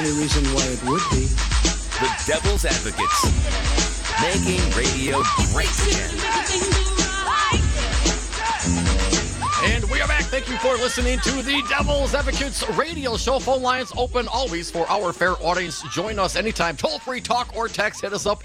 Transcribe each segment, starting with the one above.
any reason why it would be. The Devil's Advocates, making radio great again. And we are back. Thank you for listening to the Devil's Advocates radio show. Phone lines open always for our fair audience. Join us anytime. Toll free, talk or text. Hit us up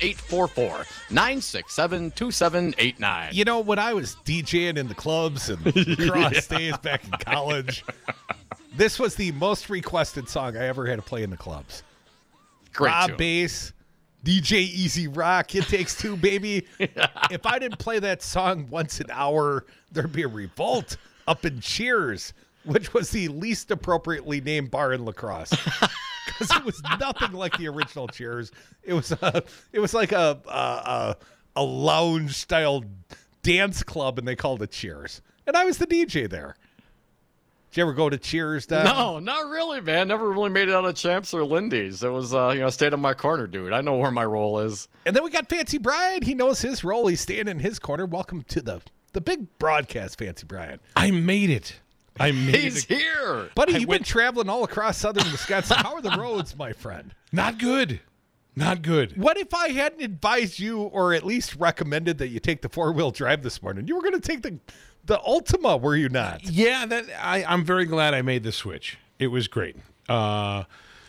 844-967-2789. You know, when I was DJing in the clubs and across days back in college, this was the most requested song I ever had to play in the clubs. Great Rob tune. Bass, DJ Easy Rock, It Takes Two, baby. If I didn't play that song once an hour, there'd be a revolt up in Cheers, which was the least appropriately named bar in La Crosse. Because it was nothing like the original Cheers. It was like a lounge style dance club, and they called it Cheers. And I was the DJ there. Did you ever go to Cheers, Don? No, not really, man. Never really made it out of Champs or Lindy's. It was, stayed in my corner, dude. I know where my role is. And then we got Fancy Brian. He knows his role. He's staying in his corner. Welcome to the big broadcast, Fancy Brian. I made it. He's here. Buddy, you've been traveling all across southern Wisconsin. How are the roads, my friend? Not good. Not good. What if I hadn't advised you or at least recommended that you take the four-wheel drive this morning? You were going to take the Ultima, were you not? Yeah, I'm very glad I made the switch. It was great. I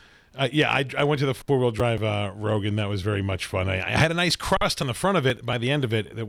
went to the four-wheel drive Rogue, and that was very much fun. I had a nice crust on the front of it by the end of it that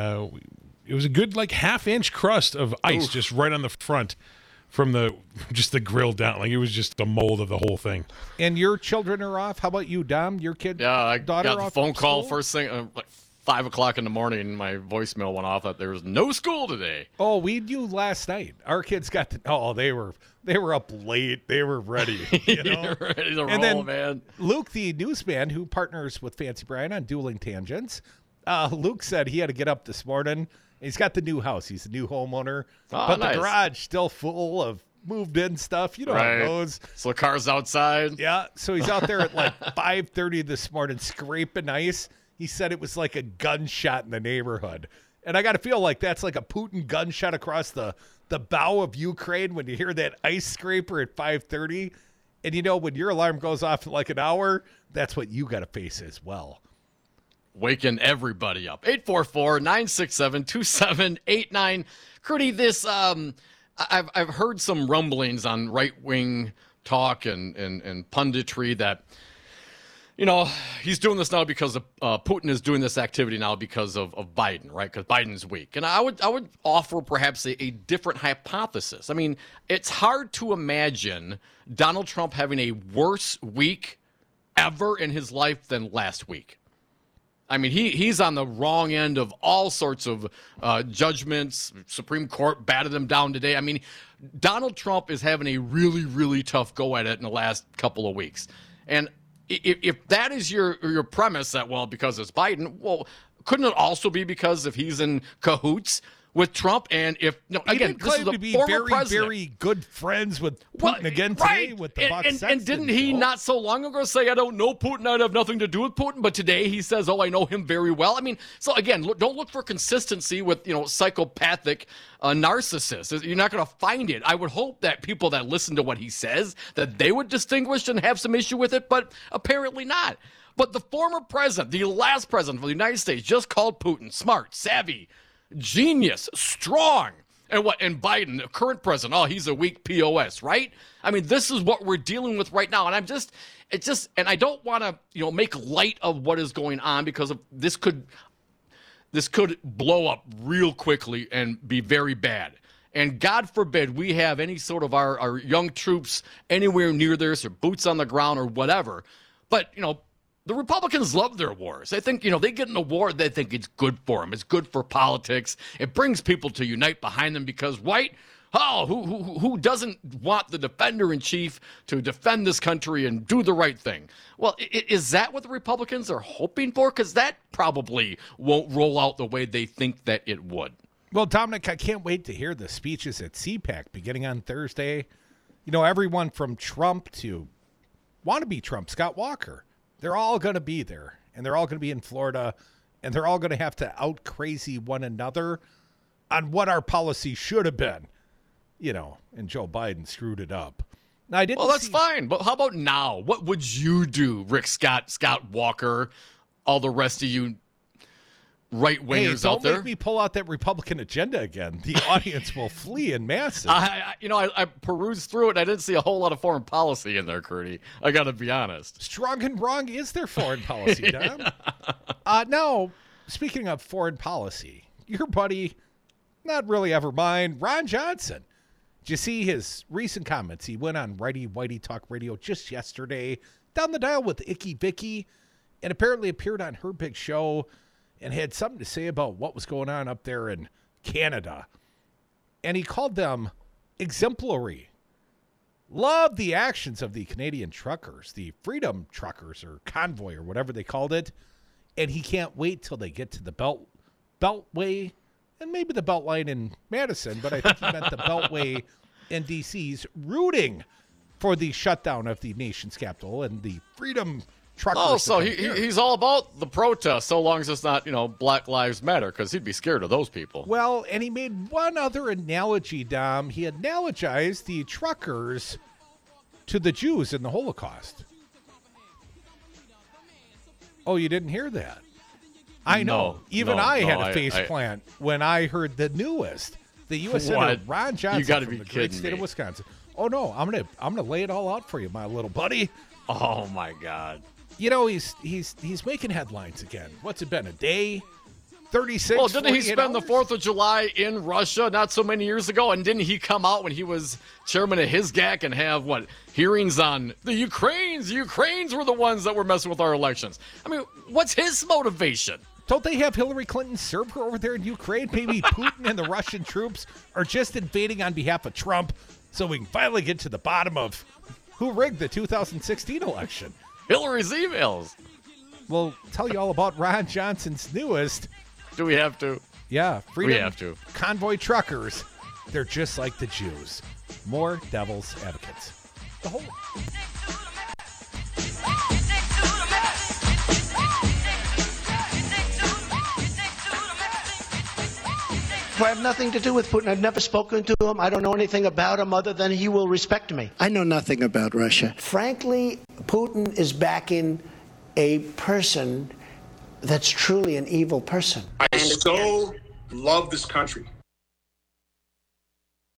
it was a good like half-inch crust of ice just right on the front from the grill down. Like it was just the mold of the whole thing. And your children are off? How about you, Dom? Your kid? Yeah, I daughter got the off phone call school? first thing, like 5 o'clock in the morning. My voicemail went off that there was no school today. Oh, we knew last night. Our kids got they were up late. They were ready. You know? Ready to And roll, then man. Luke, the newsman who partners with Fancy Brian on Dueling Tangents, Luke said he had to get up this morning. He's got the new house. He's a new homeowner. Oh, but nice. the garage still full of moved-in stuff. You know how it goes. So the car's outside. Yeah, so he's out there at like 5:30 this morning scraping ice. He said it was like a gunshot in the neighborhood. And I got to feel like that's like a Putin gunshot across the bow of Ukraine when you hear that ice scraper at 5:30. And you know, when your alarm goes off in like an hour, that's what you got to face as well. Waking everybody up. 844-967-2789. Crudy, this I've heard some rumblings on right-wing talk and punditry that he's doing this now because of Putin is doing this activity now because of Biden, right? Because Biden's weak. And I would offer perhaps a different hypothesis. I mean, it's hard to imagine Donald Trump having a worse week ever in his life than last week. I mean, he's on the wrong end of all sorts of judgments. Supreme Court batted him down today. I mean, Donald Trump is having a really, really tough go at it in the last couple of weeks. And if that is your premise that, well, because it's Biden, well, couldn't it also be because if he's in cahoots with Trump? And if again, this is to be very, very good friends with Putin again today with the Buck Sexton. And didn't he not so long ago say, I don't know Putin, I'd have nothing to do with Putin, but today he says, oh, I know him very well. I mean, so again, don't look for consistency with psychopathic narcissists. You're not going to find it. I would hope that people that listen to what he says, that they would distinguish and have some issue with it, but apparently not. But the former president, the last president of the United States, just called Putin smart, savvy, genius, strong. And Biden, the current president, oh, he's a weak POS, right? I mean, this is what we're dealing with right now. And and I don't want to, make light of what is going on because this could blow up real quickly and be very bad. And God forbid we have any sort of our young troops anywhere near this or boots on the ground or whatever. But, the Republicans love their wars. They think, they get in a war, they think it's good for them. It's good for politics. It brings people to unite behind them because, right? Oh, who doesn't want the defender-in-chief to defend this country and do the right thing? Well, is that what the Republicans are hoping for? Because that probably won't roll out the way they think that it would. Well, Dominic, I can't wait to hear the speeches at CPAC beginning on Thursday. Everyone from Trump to wannabe Trump, Scott Walker. They're all going to be there, and they're all going to be in Florida, and they're all going to have to out-crazy one another on what our policy should have been, and Joe Biden screwed it up. Now, I didn't. Well, that's fine. But how about now? What would you do, Rick Scott, Scott Walker, all the rest of you right-wingers out there? Don't make me pull out that Republican agenda again. The audience will flee in masses. I perused through it, and I didn't see a whole lot of foreign policy in there, Curdy. I got to be honest. Strong and wrong is their foreign policy, Dom. Now, speaking of foreign policy, your buddy, not really ever mine, Ron Johnson. Did you see his recent comments? He went on Righty Whitey Talk Radio just yesterday, down the dial with Icky Vicky, and apparently appeared on her big show and had something to say about what was going on up there in Canada. And he called them exemplary. Love the actions of the Canadian truckers, the Freedom Truckers or Convoy or whatever they called it. And he can't wait till they get to the Beltway and maybe the Beltline in Madison, but I think he meant the Beltway in D.C.'s rooting for the shutdown of the nation's capital and the Freedom Truckers. Oh, so he's all about the protest, so long as it's not, Black Lives Matter, because he'd be scared of those people. Well, and he made one other analogy, Dom. He analogized the truckers to the Jews in the Holocaust. Oh, you didn't hear that? I know. I had a face plant when I heard the newest. The U.S. Senator Ron Johnson from the great state of Wisconsin. Oh no, I'm gonna lay it all out for you, my little buddy. Oh my God. He's making headlines again. What's it been, a day? 36. Well, didn't he spend the 4th of July in Russia not so many years ago? And didn't he come out when he was chairman of HISGAC and have hearings on the Ukrainians? The Ukrainians were the ones that were messing with our elections. I mean, what's his motivation? Don't they have Hillary Clinton serve her over there in Ukraine? Maybe Putin and the Russian troops are just invading on behalf of Trump so we can finally get to the bottom of who rigged the 2016 election. Hillary's emails. We'll tell you all about Ron Johnson's newest. Do we have to? Yeah, Freedom we have to. Convoy Truckers. They're just like the Jews. More devil's advocates. The whole. I have nothing to do with Putin. I've never spoken to him. I don't know anything about him other than he will respect me. I know nothing about Russia. Frankly, Putin is backing a person that's truly an evil person. I so love this country.